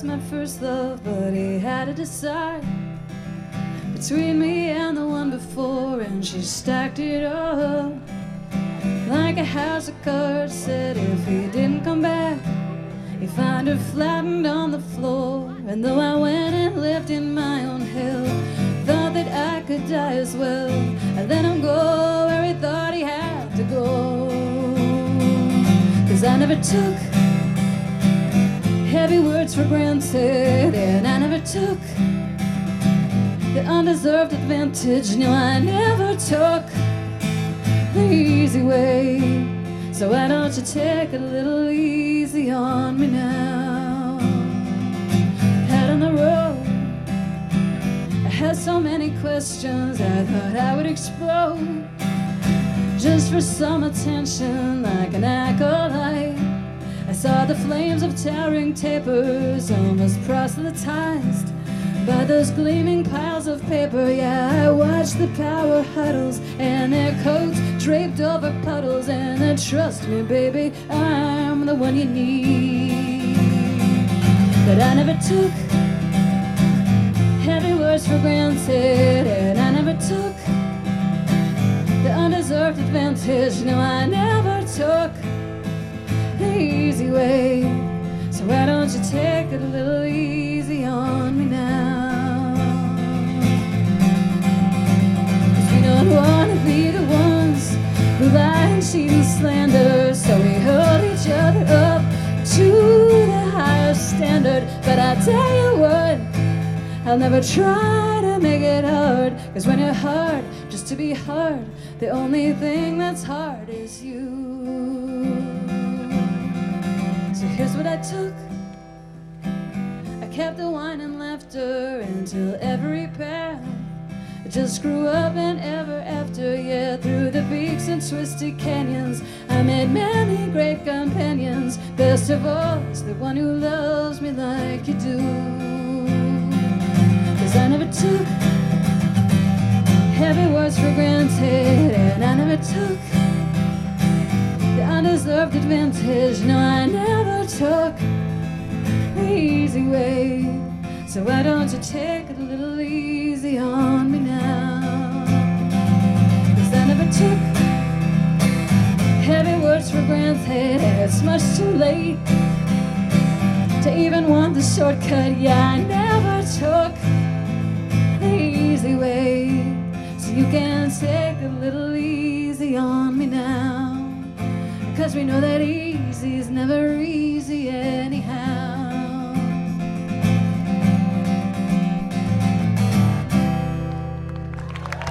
my first love, but he had to decide between me and the one before, and she stacked it up like a house of cards. Said if he didn't come back, he'd find her flattened on the floor. And though I went and lived in my own hell, thought that I could die as well, I let him go where he thought he had to go. 'Cause I never took heavy words for granted, and I never took the undeserved advantage. No, I never took the easy way. So why don't you take it a little easy on me now? Out on the road, I had so many questions, I thought I would explode just for some attention, like an acolyte. I saw the flames of towering tapers, almost proselytized by those gleaming piles of paper. Yeah, I watched the power huddles and their coats draped over puddles, and then trust me, baby, I'm the one you need. But I never took heavy words for granted, and I never took the undeserved advantage. No, I never took the easy way. So why don't you take it a little easy on me now? 'Cause we don't want to be the ones who lie and cheat and slander, so we hold each other up to the higher standard. But I tell you what, I'll never try to make it hard, 'cause when you're hard, just to be hard, the only thing that's hard is you. So here's what I took. I kept the wine and laughter until every path just grew up and ever after. Yeah, through the peaks and twisted canyons, I made many great companions. Best of all is the one who loves me like you do. 'Cause I never took heavy words for granted, and I never took the undeserved advantage. No, I never took the easy way. So why don't you take it a little easy on me now? 'Cause I never took heavy words for granted, and it's much too late to even want the shortcut. Yeah, I never took the easy way. So you can take it a little easy on me now, 'cause we know that easy is never easy anyhow.